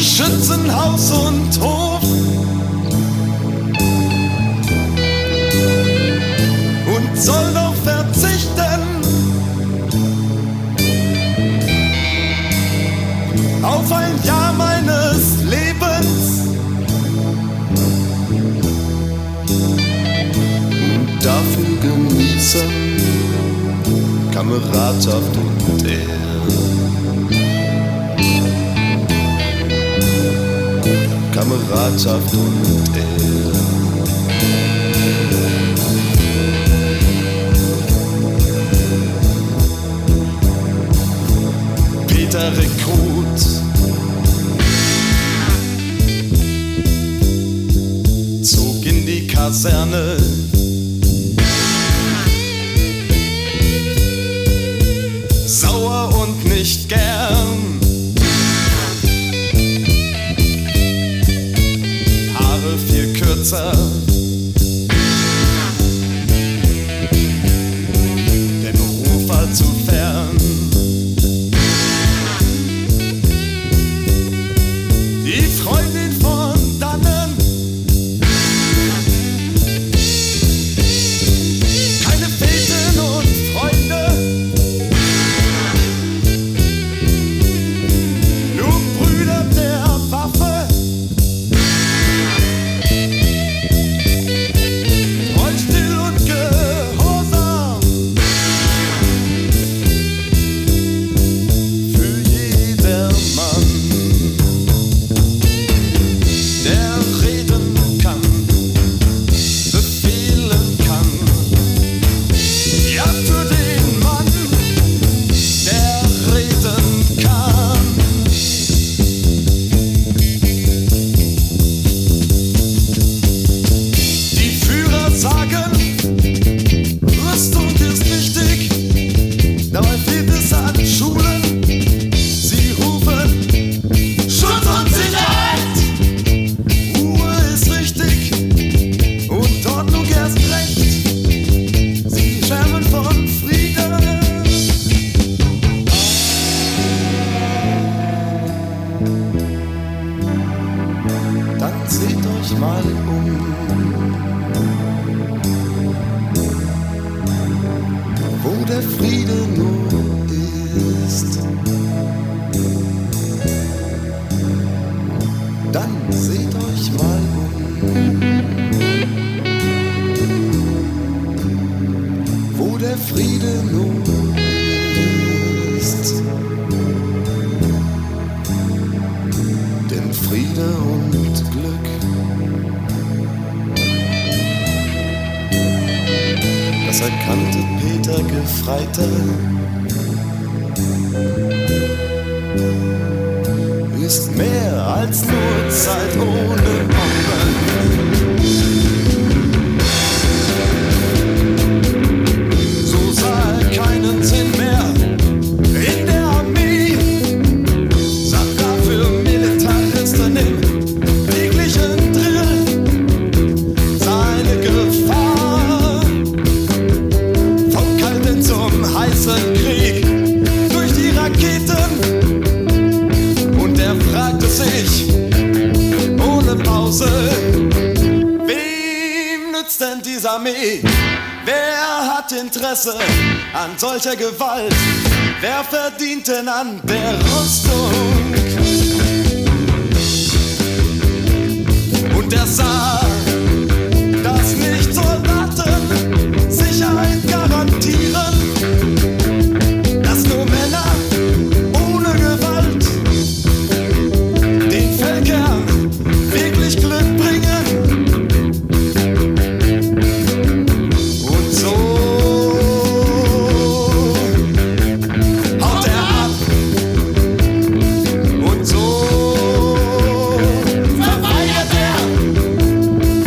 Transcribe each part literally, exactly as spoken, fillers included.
beschützen Haus und Hof und soll doch verzichten auf ein Jahr meines Lebens und dafür genießen Kameradschaft und Ehre. Kameradschaft und Ehre. Peter Rekrut zog in die Kaserne. Sauer und nicht gern. Haare viel kürzer. Der Beruf war zu fern. Die Freundin von dannen. Keine Feten und Freunde. Nur Brüder der Waffe. Treu, still und gehorsam. Für jedermann, der reden kann, befehlen kann. Ja, für den Mann, der reden kann. Die Führer sagen, Rüstung ist wichtig, dabei fehlt es an Schulen. Sie rufen Schutz und Sicherheit. Ruhe ist richtig und Ordnung erst recht. Sie schwärmen von Frieden. Dann seht euch mal um. Wo der Friede nur ist. Dann seht euch mal um. Wo der Friede nur ist. Denn Friede und Glück, das erkannte Peter Gefreiter, ist mehr als nur Zeit ohne Bomben. So sah er keinen Sinn mehr in der Armee. Sah dafür Militaristen im täglichen Drill. Seine Gefahr vom Kalten zum heißen Krieg durch die Raketen. Und er fragte sich ohne Pause, wem nützt denn diese Armee? Wer hat Interesse an solcher Gewalt? Wer verdient denn an der Rüstung? Und er sah, dass nicht Soldaten Sicherheit garantieren, dass nur Männer ohne Gewalt den Völkern wirklich Glück bringen. Und so haut er ab. Und so verweigert er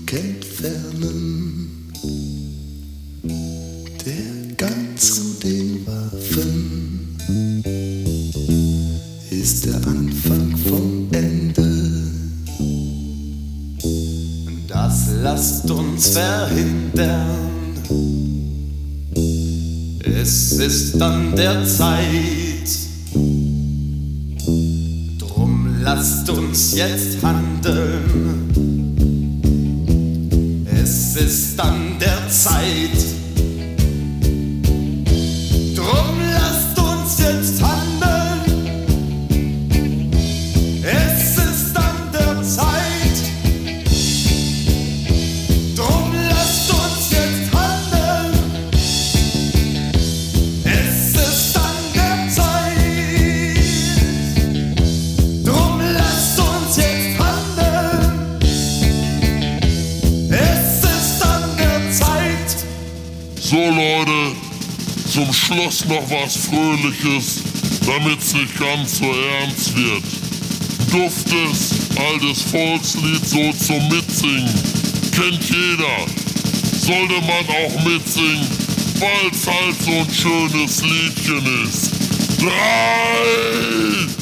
entfernen. Der Gang zu den Waffen ist der Anfang vom Ende. Das lasst uns verhindern. Es ist an der Zeit. Drum lasst uns jetzt handeln. Es ist an der Zeit. Drum lasst uns jetzt handeln. Es ist an der Zeit. Drum lasst uns jetzt handeln. Es ist an der Zeit. Drum lasst uns jetzt handeln. Es ist an der Zeit. So Leute, zum Schluss noch was Fröhliches, damit's nicht ganz so ernst wird. Duftes, altes Volkslied so zum Mitsingen. Kennt jeder, sollte man auch mitsingen, weil's halt so ein schönes Liedchen ist. Drei!